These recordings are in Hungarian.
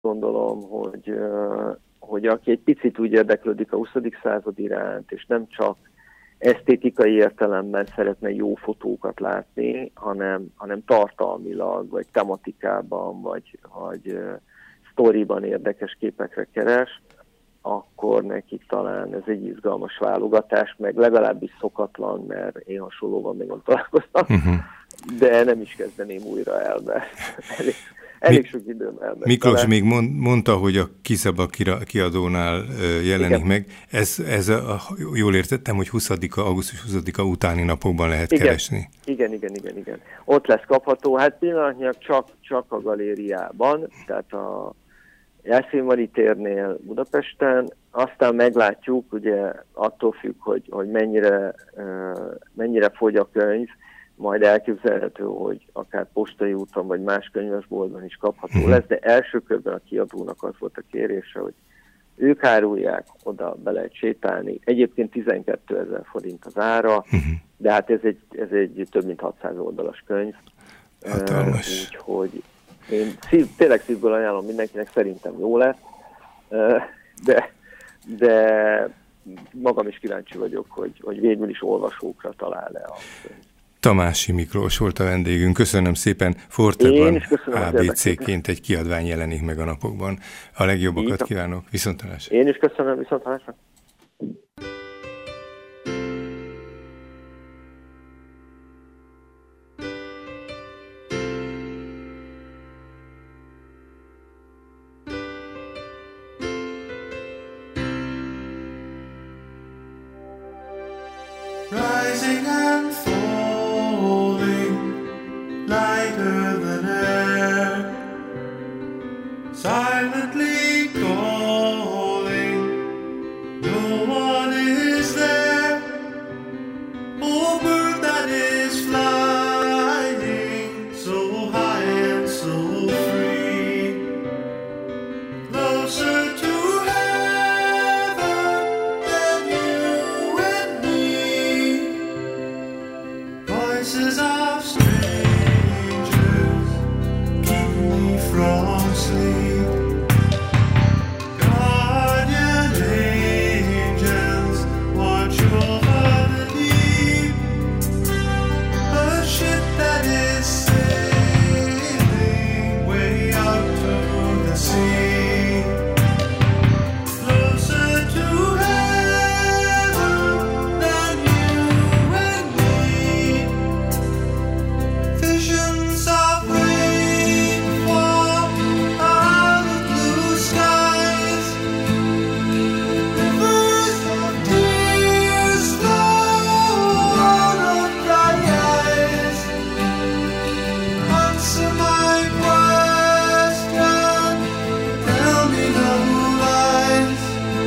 gondolom, hogy aki egy picit úgy érdeklődik a 20. század iránt, és nem csak esztétikai értelemben szeretne jó fotókat látni, hanem tartalmilag, vagy tematikában, vagy sztoriban érdekes képekre keres, akkor neki talán ez egy izgalmas válogatás, meg legalábbis szokatlan, mert én hasonlóan még nem találkoztam, de nem is kezdeném újra el, mert elég sok időm elment. Miklós még mondta, hogy a Kiszaba kiadónál jelenik igen. meg. Ez jól értettem, hogy augusztus 20-a utáni napokban lehet igen. keresni. Igen. Ott lesz kapható. Hát pillanatnyilag csak a galériában, tehát a Jászénvari térnél Budapesten, aztán meglátjuk, ugye attól függ, hogy mennyire fogy a könyv, majd elképzelhető, hogy akár postai úton, vagy más könyvesboltban is kapható lesz, de első körben a kiadónak az volt a kérése, hogy ők árulják, oda be lehet sétálni. Egyébként 12 000 forint az ára, de hát ez egy több mint 600 oldalas könyv. Hatalmas. Úgyhogy én tényleg szívből ajánlom mindenkinek, szerintem jó lesz, de magam is kíváncsi vagyok, hogy végül is olvasókra talál-e a könyv. Tamási Miklós volt a vendégünk. Köszönöm szépen. Forteban ABC-ként egy kiadvány jelenik meg a napokban. A legjobbakat kívánok. Viszontlátásra. Én is köszönöm. Viszontlátásra. Rising and falling, lighter than air, silently calling, no one is there. Oh, bird that is flying so high and so free, closer to voices of strangers keep me from sleep. Guardian angels watch over the deep. A ship that is sailing way out to the sea, closer to heaven than you and me. Visions of rainfall out of blue skies, rivers of tears flow out of dry eyes. Answer my question, tell me no lies.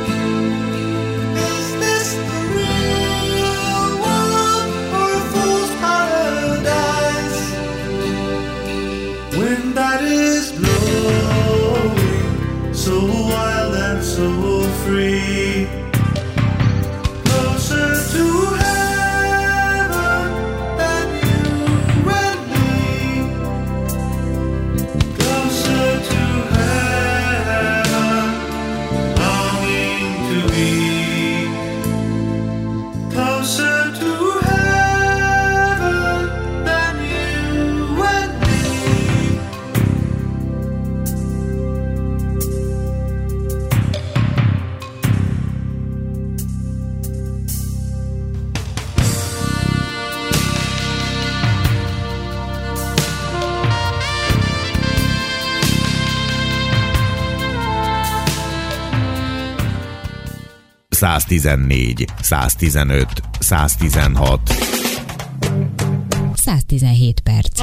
Is this the real world or a fool's paradise? Wind that is blowing so wild and so free, closer to heaven than you and me, closer to heaven, longing to be, closer to heaven than you and me. ...114, 115, 116. 117 perc.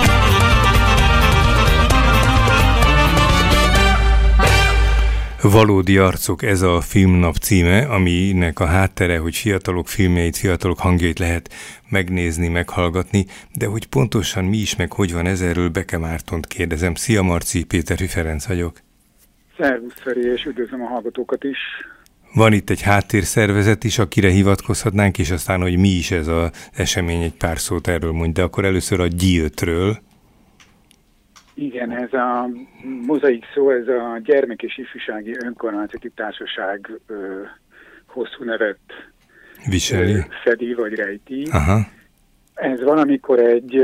Valódi arcok, ez a filmnap címe, aminek a háttere, hogy fiatalok filmjeit, fiatalok hangjait lehet megnézni, meghallgatni, de hogy pontosan mi is, meg hogy van ez, erről Beke Mártont kérdezem. Szia Marci, Péterfi Ferenc vagyok. Szervusz Feri, és üdvözlöm a hallgatókat is. Van itt egy háttérszervezet is, akire hivatkozhatnánk, és aztán, hogy mi is ez az esemény, egy pár szót erről mondj, de akkor először a Gyiltről. Igen, ez a mozaik szó, ez a Gyermek- és Ifjúsági Önkormányzati Társaság hosszú nevet viseli. fedi vagy rejti. Aha. Ez valamikor egy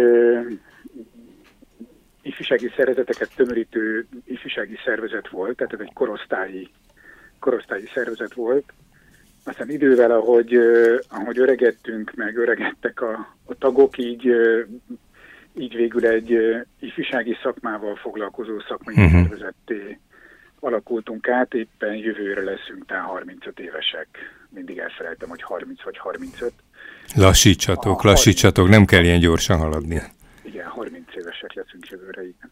ifjúsági szervezeteket tömörítő ifjúsági szervezet volt, tehát ez egy korosztályi szervezet volt. Aztán idővel, ahogy öregedtünk, meg öregedtek a tagok, így végül egy ifjúsági szakmával foglalkozó szakmai szervezetté alakultunk át, éppen jövőre leszünk, tehát 35 évesek. Mindig elfelejtem, hogy 30 vagy 35. Lassítsatok, nem kell ilyen gyorsan haladni. Igen, 30 évesek leszünk jövőre, igen.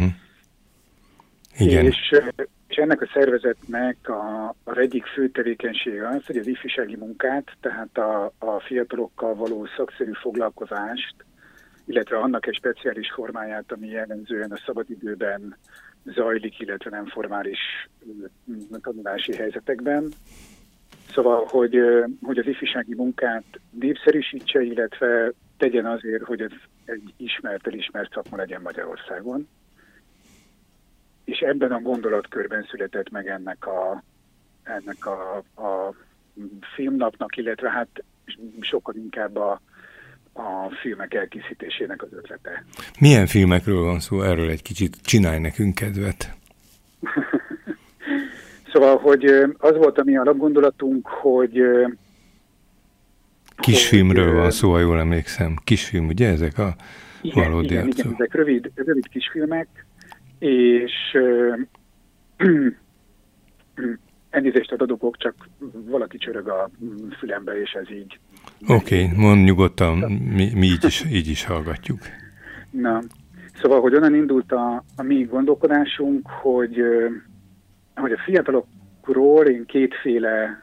Igen. És ennek a szervezetnek az egyik fő tevékenysége az, hogy az ifjúsági munkát, tehát a fiatalokkal való szakszerű foglalkozást, illetve annak egy speciális formáját, ami jellemzően a szabadidőben zajlik, illetve nem formális tanulási helyzetekben. Szóval, hogy az ifjúsági munkát népszerűsítse, illetve tegyen azért, hogy ez egy elismert szakma legyen Magyarországon. És ebben a gondolatkörben született meg ennek a filmnapnak, illetve hát sokkal inkább a filmek elkészítésének az ötlete. Milyen filmekről van szó? Erről egy kicsit csinálj nekünk kedvet. Szóval, hogy az volt a mi alapgondolatunk, hogy... Kisfilmről van szó, ha jól emlékszem. Kisfilm, ugye ezek a valódi arcok? Igen, ezek rövid kisfilmek, és elnézést adok, csak valaki csörög a fülembe, és ez így... Oké, mondd nyugodtan, mi így is hallgatjuk. Na, szóval, hogy onnan indult a mi gondolkodásunk, hogy a fiatalokról én kétféle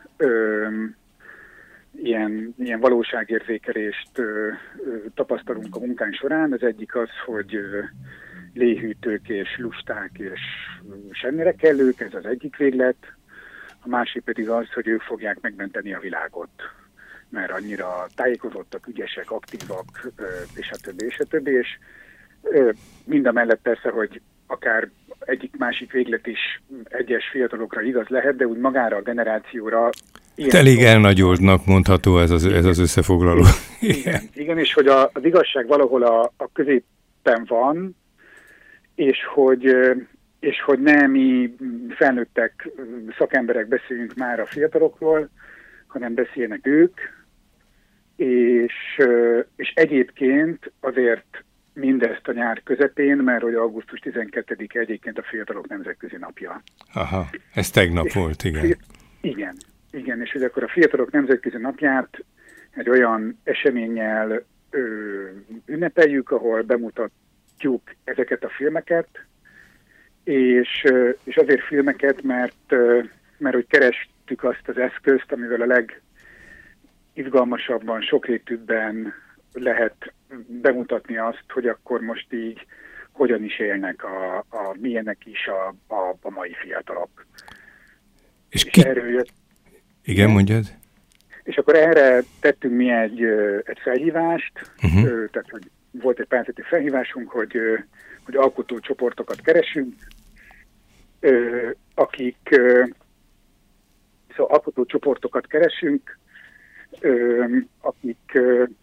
ilyen valóságérzékelést tapasztalunk a munkánk során. Az egyik az, hogy léhűtők és lusták és semmire kellők, ez az egyik véglet. A másik pedig az, hogy ők fogják megmenteni a világot, mert annyira tájékozottak, ügyesek, aktívak, és a többi. És mindamellett persze, hogy akár egyik-másik véglet is egyes fiatalokra igaz lehet, de úgy magára a generációra... Elég elnagyoltnak mondható ez az összefoglaló. Igen, és hogy az igazság valahol a középen van, és hogy nem mi felnőttek szakemberek beszéljünk már a fiatalokról, hanem beszélnek ők, és egyébként azért mindezt a nyár közepén, mert hogy augusztus 12-e egyébként a Fiatalok Nemzetközi Napja. Aha, ez tegnap volt, igen. Igen, és hogy akkor a Fiatalok Nemzetközi Napját egy olyan eseménnyel ünnepeljük, ahol bemutatjuk ezeket a filmeket, és azért filmeket, mert hogy kerestük azt az eszközt, amivel a legizgalmasabban, sokrétűbben lehet bemutatni azt, hogy akkor most így hogyan is élnek milyenek is a mai fiatalok. És erről jött. Igen, mondjad. És akkor erre tettünk mi egy felhívást, tehát hogy volt egy pályázati felhívásunk, hogy alkotócsoportokat keresünk, alkotócsoportokat keresünk, akik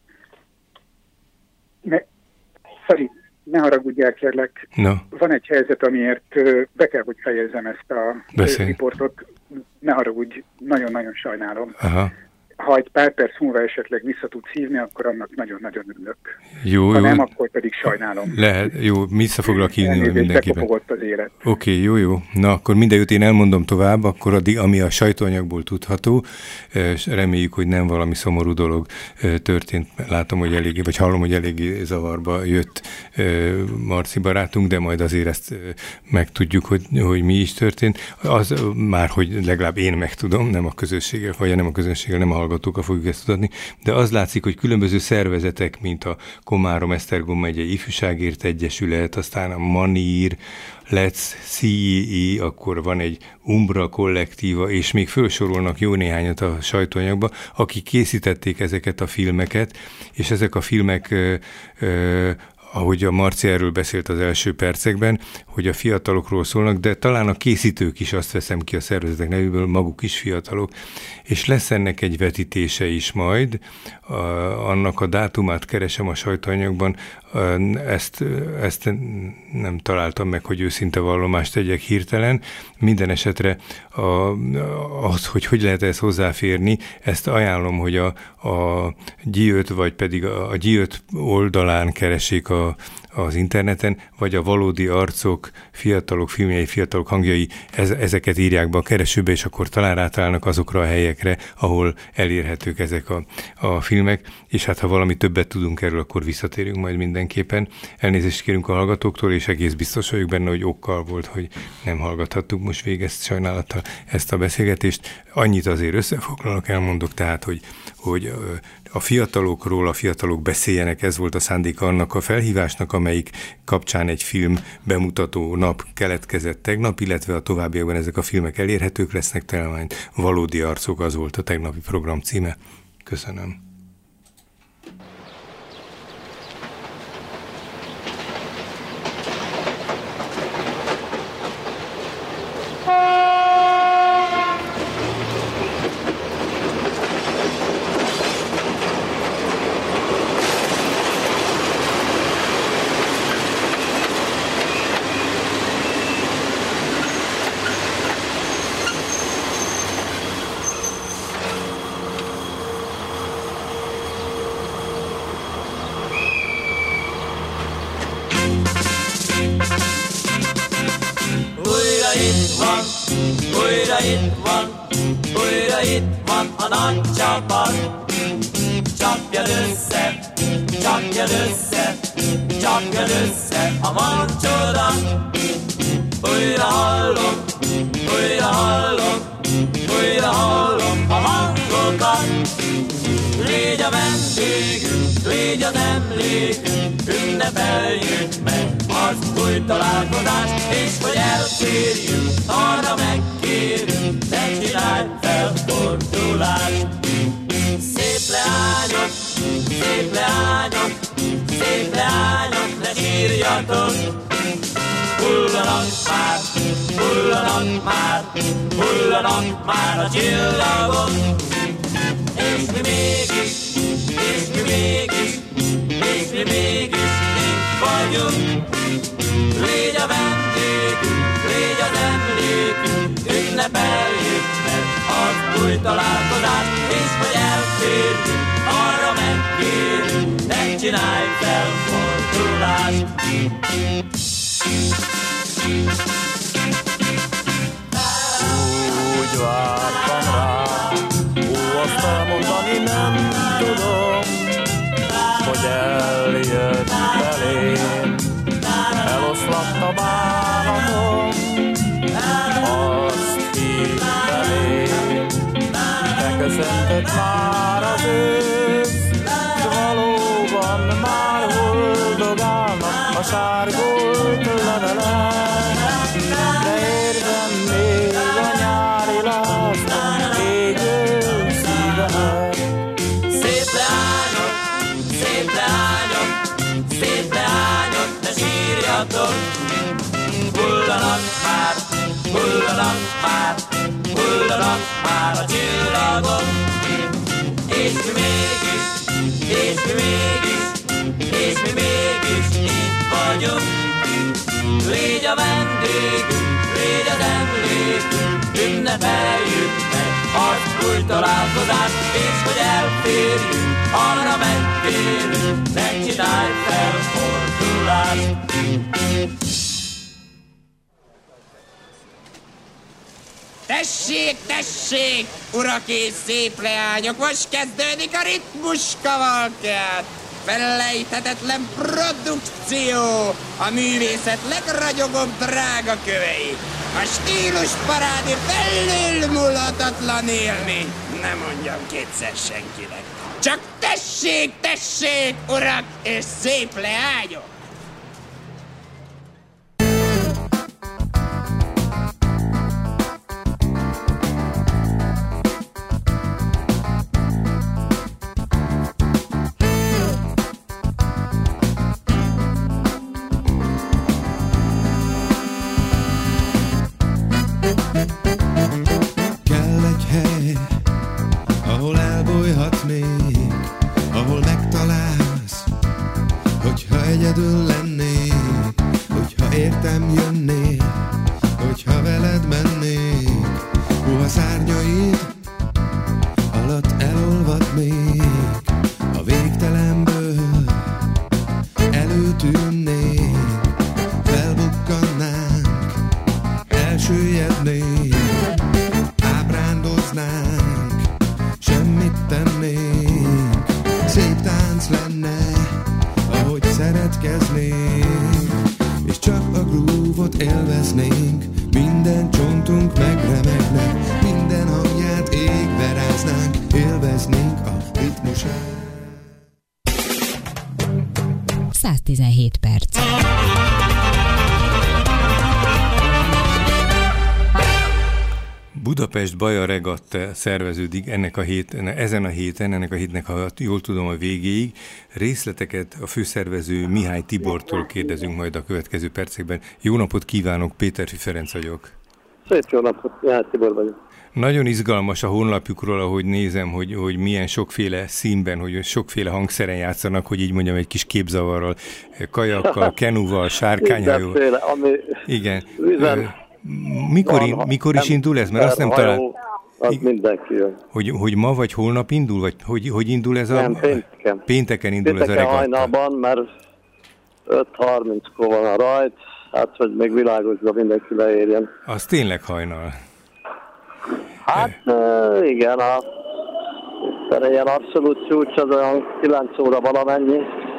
ne haragudjál, kérlek. No. Van egy helyzet, amiért be kell, hogy fejezzem ezt a riportot. Ne haragudj, nagyon-nagyon sajnálom. Aha. Ha egy pár perc múlva esetleg vissza tudsz hívni, akkor annak nagyon-nagyon örülök. Jó. Nem, akkor pedig sajnálom. Lehet, jó, vissza foglak hívni mindenkiben. Bekopogott az élet. Oké, jó. Na, akkor mindent én elmondom tovább, akkor addig, ami a sajtóanyagból tudható, és reméljük, hogy nem valami szomorú dolog történt. Látom, hogy eléggé, vagy hallom, hogy eléggé zavarba jött Marci barátunk, de majd azért ezt megtudjuk, hogy mi is történt. Az már, hogy legalább én megtudom, nem a közösséggel, vagy nem a közösséggel, nem a hallgatókkal fogjuk ezt tudatni, de az látszik, hogy különböző szervezetek, mint a Komárom-Esztergom megyei Ifjúságért Egyesület, aztán a Manír, Let's CEE, akkor van egy Umbra kollektíva, és még felsorolnak jó néhányat a sajtóanyagba, akik készítették ezeket a filmeket, és ezek a filmek ahogy a Marci erről beszélt az első percekben, hogy a fiatalokról szólnak, de talán a készítők is, azt veszem ki a szervezetek nevéből, maguk is fiatalok, és lesz ennek egy vetítése is majd, annak a dátumát keresem a sajtóanyagban, ezt nem találtam meg, hogy őszinte vallomást tegyek hirtelen. Minden esetre az, hogy lehet ezt hozzáférni, ezt ajánlom, hogy a G5 vagy pedig a G5 oldalán keressék az interneten, vagy a Valódi Arcok, fiatalok filmjei, fiatalok hangjai, ezeket írják be a keresőbe, és akkor talán rátalálnak azokra a helyekre, ahol elérhetők ezek a filmek, és hát ha valami többet tudunk erről, akkor visszatérünk majd mindenképpen. Elnézést kérünk a hallgatóktól, és egész biztos vagyok benne, hogy okkal volt, hogy nem hallgathattuk most végezt sajnálattal ezt a beszélgetést. Annyit azért összefoglalok, elmondok, tehát, hogy a fiatalokról a fiatalok beszéljenek, ez volt a szándéka annak a felhívásnak, amelyik kapcsán egy film bemutató nap keletkezett tegnap, illetve a továbbiakban ezek a filmek elérhetők lesznek, talán Valódi Arcok, az volt a tegnapi program címe. Köszönöm. Csapjad össze a mancsodat, újra hallom a hangokat. Légy a vendégünk, légy az emlékünk, ünnepeljük meg az új találkozást, és hogy elférjünk, arra megkérjünk, ne csinálj felfordulást. Szép leányok, szép leányok, szép leányok, ne sírjatok. Hullanak már a csillagok. És mi mégis itt vagyunk. Légy a vendégünk, légy az emlékünk, ünnepeljük meg az új találkozást, és hogy elférjünk, arra megkérjünk, ne csinálj felfordulást. Úgy vártam rá, azt elmondani nem tudom, hogy eljött felém, eloszlott a bánatom, azt hittem én, de köszöntött már az ősz, s valóban már huldogálnak a sárgult levelek, de érzem még a nyári lázban égő szívemet. Szép leányok, szép leányok, szép leányok, ne sírjatok. Hullanak már a csillagok. És mi mégis itt vagyunk. Légy a vendégünk, légy az emlékünk, ünnepeljük meg az új találkozást, és hogy elférjünk, arra megkérjünk, ne csinálj felfordulást. Tessék, tessék, urak és szép leányok, most kezdődik a ritmus kavalkád. Felejthetetlen produkció, a művészet legragyogóbb drága kövei. A stílus parádé felülmúlhatatlan élmény, nem mondjam kétszer senkinek. Csak tessék, tessék, urak és szép leányok! Ábrándoznánk, semmit tennénk, szép tánc lenne, ahogy szeretkeznénk, és csak a grúvot élveznénk, minden csontunk megremegne, minden hangját égbe ráznánk, élveznénk a ritmusát. 117 perc. Budapest Baja Regatta szerveződik ezen a héten, ennek a hétnek, ha jól tudom, a végéig. Részleteket a főszervező Mihály Tibortól kérdezünk majd a következő percekben. Jó napot kívánok, Péterfi Ferenc vagyok. Szép jó napot, Mihály Tibor vagyok. Nagyon izgalmas a honlapjukról, ahogy nézem, hogy milyen sokféle színben, hogy sokféle hangszeren játszanak, hogy így mondjam, egy kis képzavarral, kajakkal, kenuval, sárkányhajó. Igen. Mikor is indul ez? Mert azt nem talán... Az mindenki jön. Hogy ma vagy holnap indul? Vagy hogy indul ez a... Nem, pénteken. Pénteken indul ez a regatta. Hajnalban, mert 5:30-kor van a rajt, hát hogy még világosra mindenki leérjen. Az tényleg hajnal. Hát igen, a ilyen abszolút csúcs az olyan 9 óra valamennyi.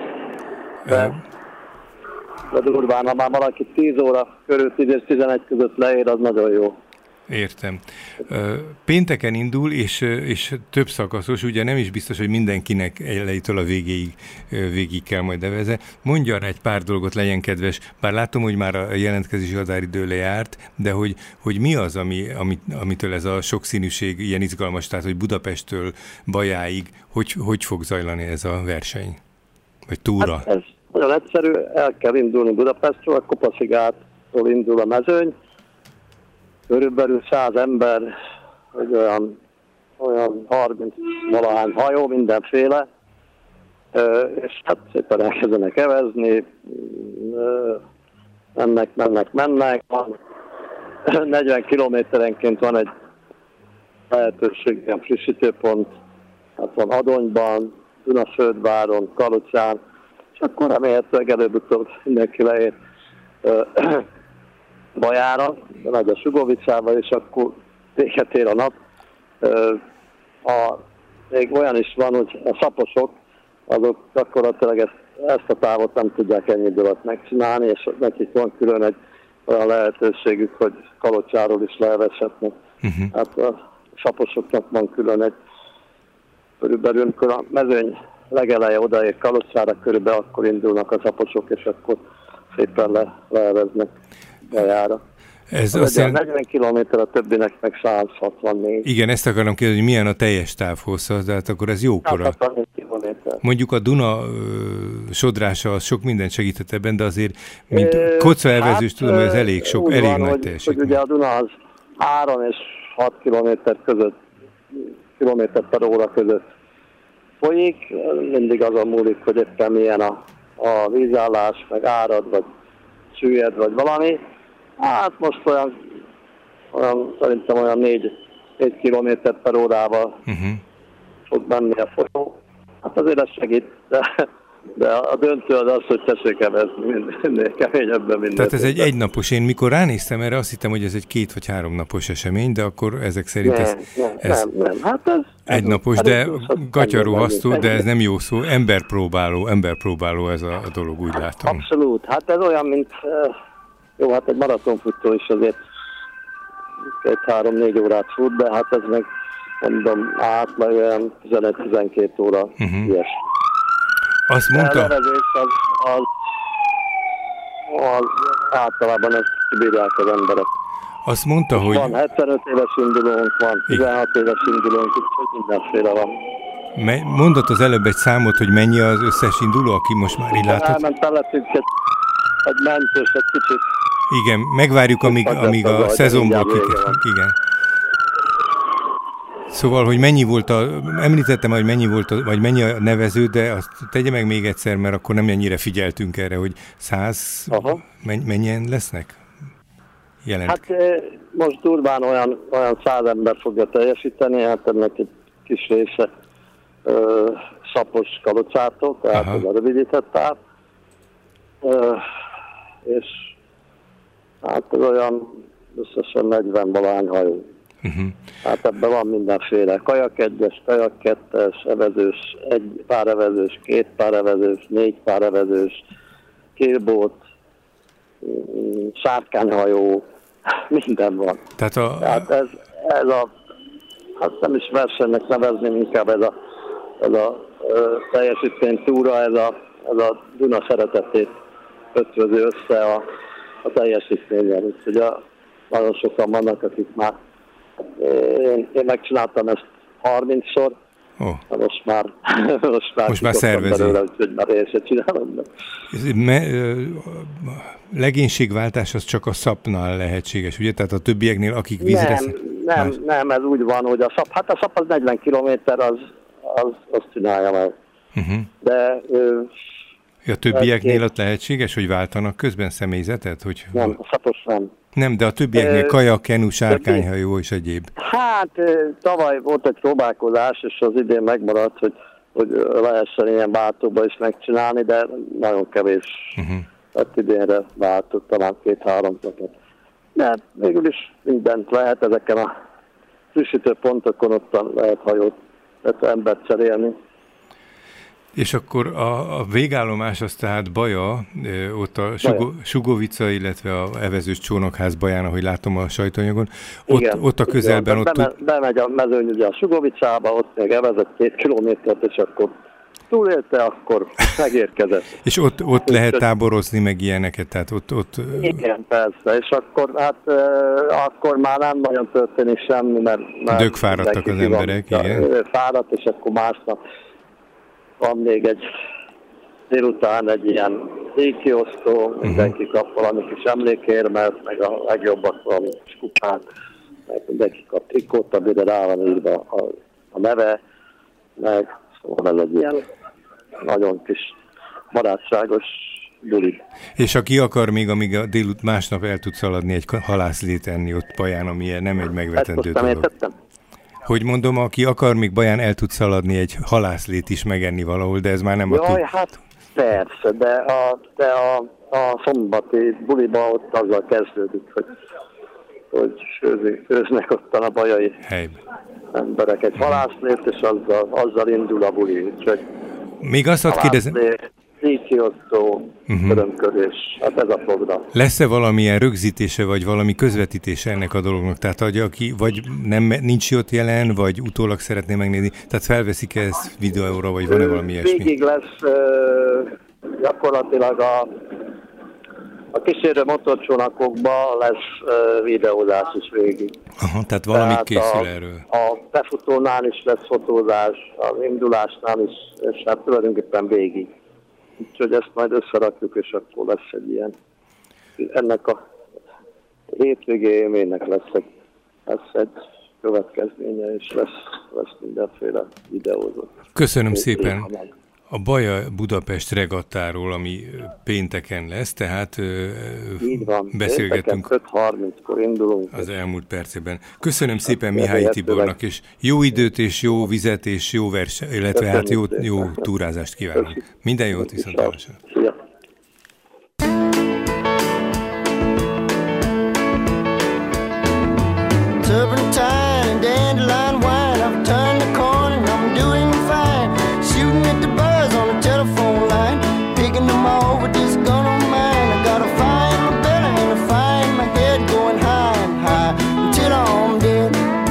De durván, ha már valaki 10 óra körül 10 és 11 között leér, az nagyon jó. Értem. Pénteken indul, és több szakaszos, ugye nem is biztos, hogy mindenkinek elejétől a végig kell majd nevezni. Mondja rá egy pár dolgot, legyen kedves, bár látom, hogy már a jelentkezési határidő lejárt, de hogy mi az, amitől ez a sokszínűség ilyen izgalmas, tehát hogy Budapesttől Bajáig, hogy fog zajlani ez a verseny? Vagy túra? Hát ez nagyon egyszerű, el kell indulni Budapestről, a Kopaszigától indul a mezőny, körülbelül 100 ember, hogy olyan 30-valahány hajó, mindenféle, és hát szépen elkezdenek evezni, mennek, 40 kilométerenként van egy lehetőség, ilyen frissítőpont, hát van Adonyban, Dunaföldváron, Kalocán, és akkor remélhetőleg előbb-utóbb mindenki leér Bajára, de megy a Sugovicába, és akkor véget ér a nap. Még olyan is van, hogy a szaposok, azok gyakorlatilag ezt a távot nem tudják ennyi idő alatt megcsinálni, és nekik van külön egy olyan lehetőségük, hogy Kalocsáról is levezhetnek. Hát a saposoknak van külön egy, körülbelül amikor a mezőny legeleje odaér Kalocsára, körülbelül akkor indulnak a szaposok, és akkor szépen leveznek Bajára. Ez azt jelenti... 40 kilométer, a többinek meg 164. Igen, ezt akarom kérdezni, hogy milyen a teljes távhossza, de hát akkor ez jókora. 164 kilométer. Mondjuk a Duna sodrása az sok mindent segített ebben, de azért, mint koccaelvezős tudom, hogy ez elég sok, elég van, nagy teljesítmény. Hogy ugye a Duna az 3 és 6 kilométer között, kilométer per óra között folyik, mindig azon múlik, hogy éppen milyen a vízállás, meg árad, vagy süllyed, vagy valami. Hát most olyan szerintem olyan 4 kilométer per órával fog menni a folyó. Hát azért ez segít, de a döntő az az, hogy tessék evezni minél keményebben minden. Tehát ez egy egynapos, én mikor ránéztem erre, azt hittem, hogy ez egy 2 vagy 3 napos esemény, de akkor ezek szerint nem. Hát ez egynapos, de gatyarohasztó, de ez nem jó szó, emberpróbáló ez a dolog, úgy látom. Abszolút, hát ez olyan, mint jó, hát egy maratonfutó is azért 2-3-4 órát fut, de hát ez meg mondom átlag olyan 11-12 óra ilyes. Azt mondta... A levezés az általában ezt kibírják az emberek. Azt mondta, hogy... Van 75 éves indulónk, van 16 éves indulónk, úgyhogy mindenféle van. Mondott az előbb egy számot, hogy mennyi az összes induló, aki most már így látott? Elment elettünk egy mentős, egy kicsit. Igen, megvárjuk, amíg a szezonból igen. Szóval, hogy mennyi volt említettem, hogy mennyi volt vagy mennyi a nevező, de azt tegye meg még egyszer, mert akkor nem ennyire figyeltünk erre, hogy 100, mennyien lesznek? Hát most durván olyan 100 ember fogja teljesíteni, hát ennek egy kis része Szapos Kalocától, tehát ez a rövidített táv. És hát ez olyan összesen 40 valány hajó. Hát ebben van mindenféle. Kajak 1-es, kajak 2-es, evezős, 1 pár evezős, 2 pár evezős, 4 pár evezős, kélbót, sárkányhajó, minden van. Tehát ez a, hát nem is versenynek nevezném, inkább ez a teljesítménytúra, ez a Duna szeretetét ötvözi össze a teljesítményen. Úgyhogy nagyon sokan vannak, akik már én megcsináltam ezt 30-szor, most már szervezi. Belőle, úgyhogy már én sem csinálom. Legénységváltás az csak a SZAP-nál lehetséges, ugye? Tehát a többieknél, akik vízre... Nem, ez úgy van, hogy a SZAP az 40 kilométer, az csinálja meg. De... A többieknél ott lehetséges, hogy váltanak közben személyzetet? Nem, a SZAP-os nem. Nem, de a többieknél kajak, kenu, sárkányhajó és egyéb. Hát tavaly volt egy próbálkozás, és az idén megmaradt, hogy lehessen ilyen váltóba is megcsinálni, de nagyon kevés. Hát idénre váltott, talán 2-3 napot. De végül is mindent lehet ezeken a frissítőpontokon, ottan lehet hajót, lehet embert cserélni. És akkor a végállomás az tehát Baja, ott a Sugovica, illetve a evezős csónakház Baján, ahogy látom a sajtóanyagon, ott a közelben... Bemegy a mezőny ugye a Sugovicába, ott még evezett 2 kilométert, és akkor túlélte, akkor megérkezett. És ott lehet táborozni, meg ilyeneket, tehát ott... Igen, persze, és akkor már nem nagyon történik semmi, mert dögfáradtak az emberek, igen. Fáradt, és akkor másnap van még délután egy ilyen díjkiosztó, mindenki kap valami kis emlékérmet, meg a legjobbak valami kis kupát, meg mindenki kap trikót, amire rá van írva a neve, meg szóval ez egy ilyen nagyon kis barátságos buli. És aki akar még, amíg a másnap el tud szaladni, egy halászlét enni ott Baján, ami nem egy megvetendő dolog. Hogy mondom, aki akar, még Baján el tud szaladni egy halászlét is megenni valahol, de ez már nem hát persze, de a szombati buliba ott azzal kezdődik, hogy főznek ottan a bajai emberek egy halászlét, és azzal indul a buli. Úgyhogy még azt hadd kérdezem... Díjkiosztó, örömkörés, hát ez a program. Lesz-e valamilyen rögzítése, vagy valami közvetítése ennek a dolognak? Tehát, aki vagy nincs ott jelen, vagy utólag szeretné megnézni, tehát felveszik ezt videóra, vagy van-e valami ilyesmi? Végig lesz gyakorlatilag a kísérő motorcsónakokban lesz videózás is végig. Aha, tehát valami készül erről. A befutónál is lesz fotózás, az indulásnál is, és hát tulajdonképpen végig. Úgyhogy ezt majd összerakjuk, és akkor lesz egy ilyen. Ennek a hétvégi élménynek lesz egy következménye, és lesz mindenféle videózat. Köszönöm szépen. A Baja Budapest regattáról, ami pénteken lesz, tehát így van, beszélgetünk. 5:30-kor indulunk. Az elmúlt percében. Köszönöm szépen Mihály Tibornak, és jó időt, és jó vizet, és jó verseny, illetve hát jó túrázást kívánunk. Minden jót, viszontlátásra. Turpentine and dandelion wine, I've turned the corner and I'm doing fine. Shooting at the birds on the telephone line, picking them all with this gun on mine. I got a fire in my belly and a fire in my head, going high and high until I'm dead.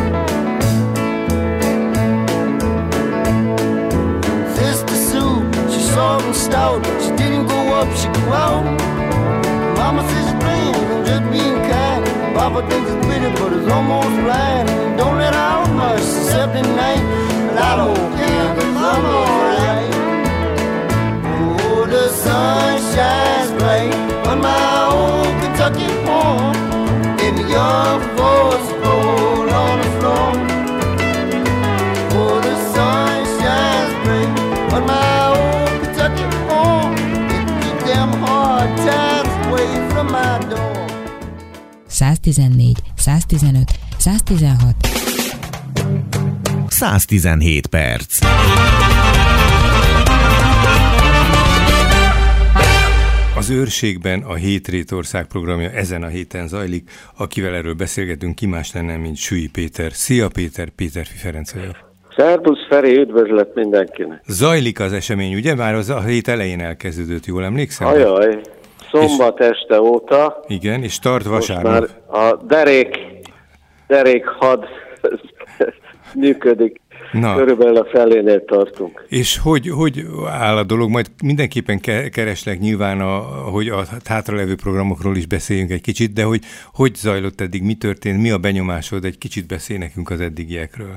Sister Sue, she's short and stout, she didn't go up, she grew out. Mama says she's playing and just being kind. Papa thinks it's pretty, but it's almost blind. And don't let out much, except at night. And I don't care, 'cause I'm alright. Oh, the sun shines bright on my old Kentucky home, and the young folks roll on the floor. Oh, the sun shines bright on my old Kentucky home, and keep them hard times away from my door. 114, 115, 116. 117 perc. Az Őrségben a Hétrétország programja ezen a héten zajlik, akivel erről beszélgetünk, ki más lenne, mint Sülly Péter. Szia Péter, Péterfi Ferenc vagyok. Szerbusz Feri, üdvözlet mindenkinek. Zajlik az esemény, ugye? Már az a hét elején elkezdődött, jól emlékszem? Ajaj, szombat este óta. Igen, és tart vasárnap. Most már a derék had működik. Na. Körülbelül a felénél tartunk. És hogy áll a dolog? Majd mindenképpen kereslek nyilván, hogy a hátralevő programokról is beszéljünk egy kicsit, de hogy zajlott eddig, mi történt, mi a benyomásod? Egy kicsit beszélj nekünk az eddigiekről.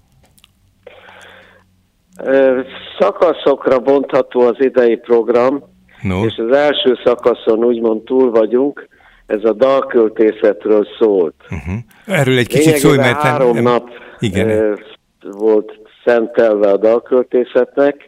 Szakaszokra bontható az idei program, és az első szakaszon úgymond túl vagyunk, ez a dalköltészetről szólt. Erről egy kicsit szólj, mert... 3 nap volt szentelve a dalköltészetnek,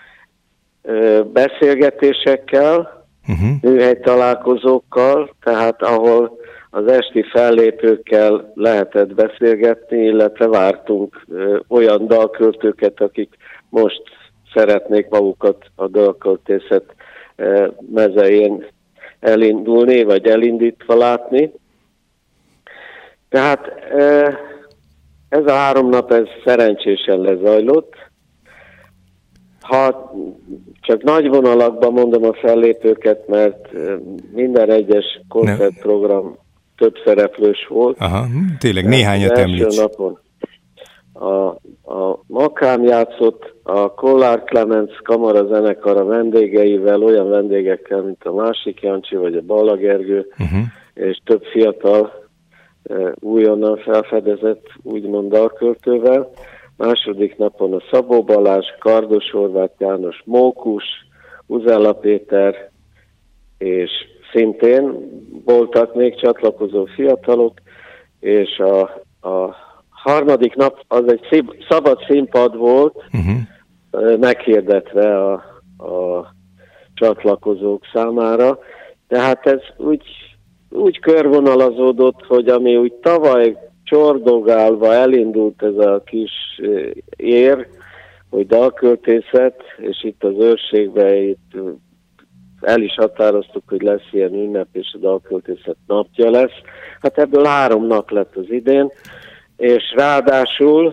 beszélgetésekkel, műhelytalálkozókkal, tehát ahol az esti fellépőkkel lehetett beszélgetni, illetve vártunk olyan dalköltőket, akik most szeretnék magukat a dalköltészet mezején elindulni, vagy elindítva látni. Tehát ez a 3 nap ez szerencsésen lezajlott. Ha csak nagy vonalakban mondom a fellépőket, mert minden egyes koncertprogram több szereplős volt. Aha, tényleg néhányat említs. Az első napon a Makám játszott, a Kollár Clemens Kamara zenekara vendégeivel, olyan vendégekkel, mint a Másik Jancsi, vagy a Balla Gergő, és több fiatal újonnan felfedezett, úgymond dalköltővel. Második napon a Szabó Balázs, Kardos Horváth János, Mókus, Uzella Péter, és szintén voltak még csatlakozó fiatalok, és a harmadik nap az egy szabad színpad volt, meghirdetve a csatlakozók számára. Tehát ez úgy körvonalazódott, hogy ami úgy tavaly csordogálva elindult ez a kis ér, hogy dalköltészet, és itt az Őrségben itt el is határoztuk, hogy lesz ilyen ünnep, és a dalköltészet napja lesz. Hát ebből 3 nap lett az idén, és ráadásul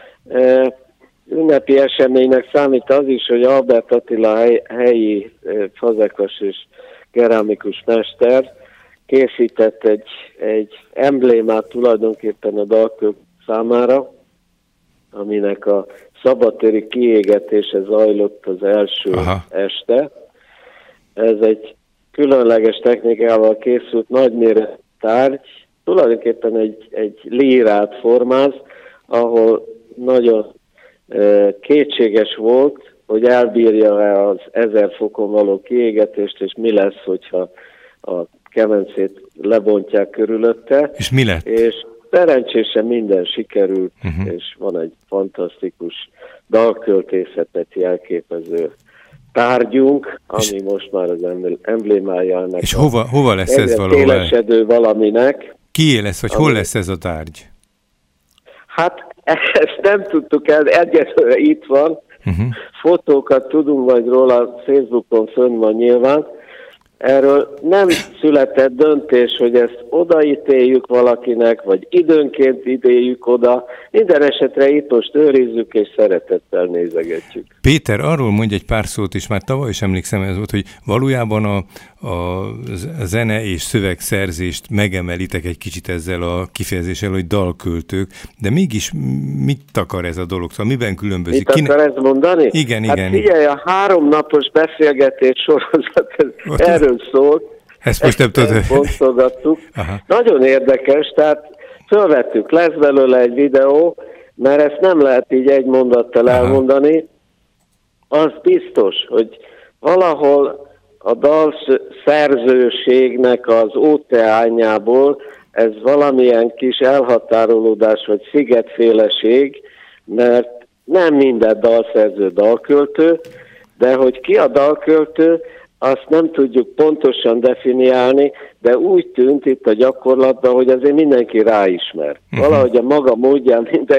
ünnepi eseménynek számít az is, hogy Albert Attila helyi fazekas és kerámikus mester készített egy emblémát tulajdonképpen a dalköltő számára, aminek a szabadtéri kiégetése zajlott az első este. Ez egy különleges technikával készült nagyméretű tárgy, tulajdonképpen egy lírát formáz, ahol nagyon kétséges volt, hogy elbírja az 1000 fokon való kiégetést, és mi lesz, hogyha a kemencét lebontják körülötte. És mi lett? És szerencsésen minden sikerült, és van egy fantasztikus dalköltészetet jelképező tárgyunk, ami most már az emblémája ennek. És hova lesz ez valahol? Télesedő valaminek. Kié lesz, vagy hol lesz ez a tárgy? Hát ezt nem tudtuk el, egyelőre itt van. Fotókat tudunk majd róla, Facebookon fönn van nyilván. Erről nem született döntés, hogy ezt odaítéljük valakinek, vagy időnként idéljük oda. Minden esetre itt most őrizzük, és szeretettel nézegetjük. Péter, arról mondj egy pár szót, és már tavaly is emlékszem ez volt, hogy valójában a zene és szövegszerzést megemelitek egy kicsit ezzel a kifejezéssel, hogy dalköltők, de mégis mit takar ez a dolog? Szóval miben különbözik? Mit akar ezt mondani? Igen, hát igen. Figyelj, a 3 napos beszélgetés sorozat erről szólt. Ezt most nem tudod. Bontogattuk. Nagyon érdekes, tehát fölvettük, lesz belőle egy videó, mert ezt nem lehet így egy mondattal elmondani. Az biztos, hogy valahol a dalszerzőségnek az óceánjából ez valamilyen kis elhatárolódás vagy szigetféleség, mert nem minden dalszerző dalköltő, de hogy ki a dalköltő, azt nem tudjuk pontosan definiálni, de úgy tűnt itt a gyakorlatban, hogy azért mindenki ráismer. Valahogy a maga módján minden